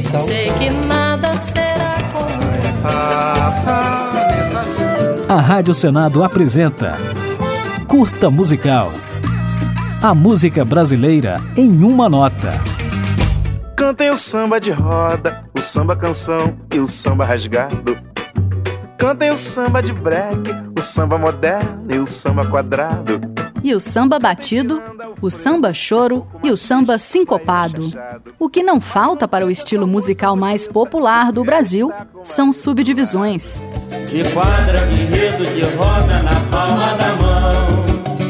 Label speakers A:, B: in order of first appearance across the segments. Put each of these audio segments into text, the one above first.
A: coração.
B: Sei que nada será como
C: A Rádio Senado apresenta Curta Musical. A música brasileira em uma nota.
D: Cantem o samba de roda, o samba canção e o samba rasgado. Cantem o samba de break, o samba moderno e o samba quadrado.
E: E o samba batido, o samba choro e o samba sincopado. O que não falta para o estilo musical mais popular do Brasil são subdivisões.
F: De quadra, de enredo, de roda na palma da mão.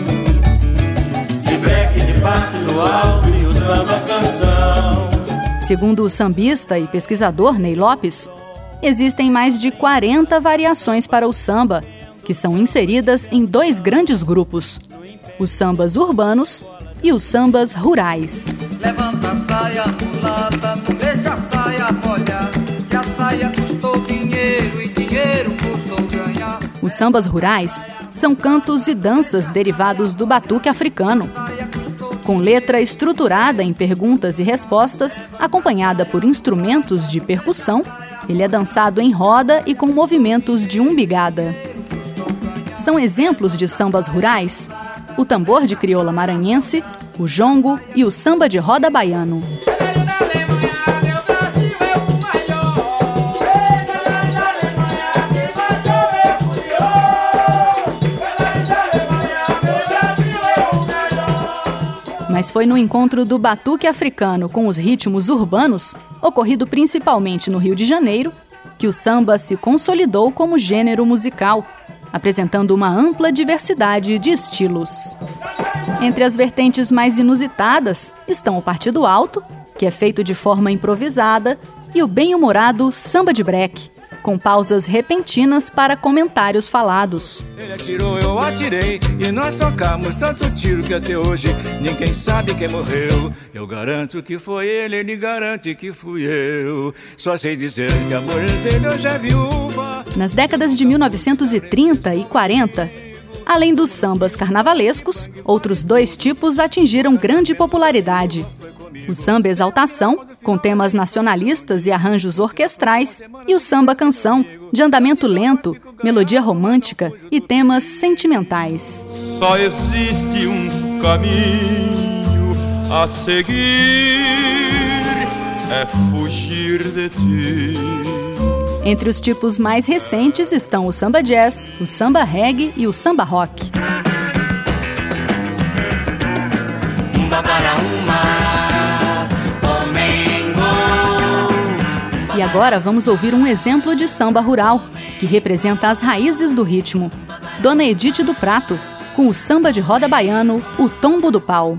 F: De break, de parte do alto e o samba canção.
E: Segundo o sambista e pesquisador Ney Lopes, existem mais de 40 variações para o samba, que são inseridas em dois grandes grupos: os sambas urbanos e os sambas rurais.
G: Levanta a saia, mulata, não deixa a saia molhar, que a saia custou dinheiro e dinheiro custou ganhar.
E: Os sambas rurais são cantos e danças derivados do batuque africano, com letra estruturada em perguntas e respostas, acompanhada por instrumentos de percussão. Ele é dançado em roda e com movimentos de umbigada. São exemplos de sambas rurais o tambor de crioula maranhense, o jongo e o samba de roda baiano. Mas foi no encontro do batuque africano com os ritmos urbanos, ocorrido principalmente no Rio de Janeiro, que o samba se consolidou como gênero musical, apresentando uma ampla diversidade de estilos. Entre as vertentes mais inusitadas estão o partido alto, que é feito de forma improvisada, e o bem-humorado samba de break, com pausas repentinas para comentários falados.
H: Ele atirou, eu atirei, e nós trocamos tanto tiro que até hoje ninguém sabe quem morreu. Eu garanto que foi ele garante que fui eu. Só sei dizer que amor dele hoje é viúva.
E: Nas décadas de 1930 e 40, além dos sambas carnavalescos, outros dois tipos atingiram grande popularidade: o samba exaltação, com temas nacionalistas e arranjos orquestrais, e o samba canção, de andamento lento, melodia romântica e temas sentimentais.
H: Só existe um caminho a seguir, é fugir de ti.
E: Entre os tipos mais recentes estão o samba jazz, o samba reggae e o samba rock. E agora vamos ouvir um exemplo de samba rural, que representa as raízes do ritmo. Dona Edith do Prato, com o samba de roda baiano, o Tombo do Pau.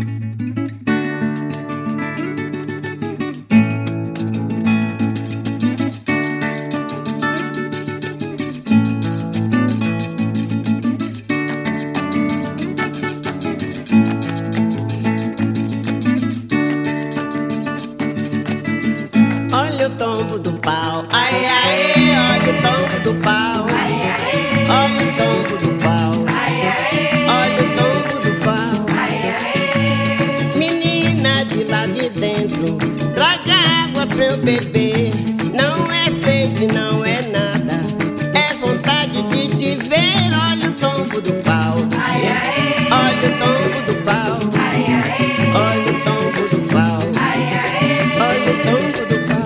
I: Olha o tombo do pau, ai, ai, olha o tombo do pau, ai, ai, olha o tombo do pau, ai, ai, olha o tombo do pau, ai, ai. Menina de lá de dentro, traga água pra eu beber. Não é sede, não é nada, é vontade de te ver. Olha o tombo do pau, ai, ai, olha o tombo do pau, ai, ai, olha o tombo do pau, ai, ai, olha o tombo do pau.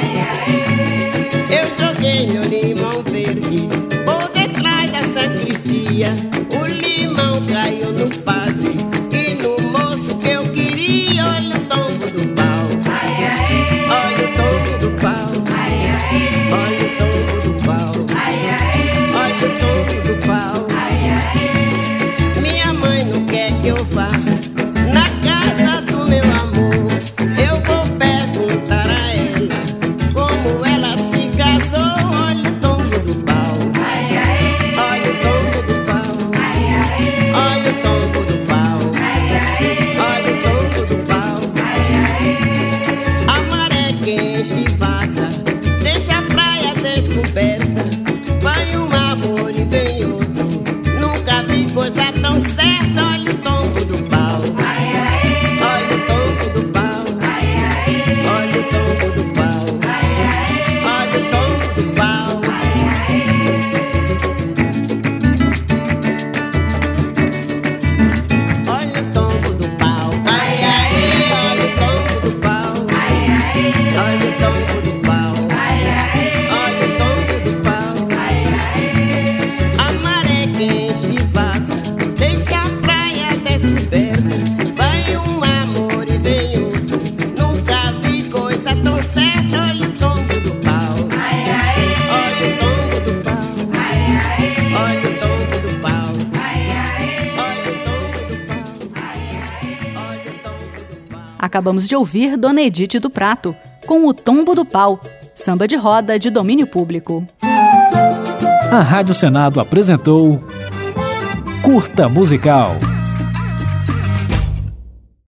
I: Eu joguei meu limão verde por detrás da sacristia. O limão caiu no padre e no moço que eu queria. Olha o tombo do pau, ai, ai, olha o tombo do pau, ai, ai, olha o tombo do pau, ai, ai, olha o tombo do pau, ai, ai.
E: Acabamos de ouvir Dona Edith do Prato, com O Tombo do Pau, samba de roda de domínio público.
C: A Rádio Senado apresentou Curta Musical.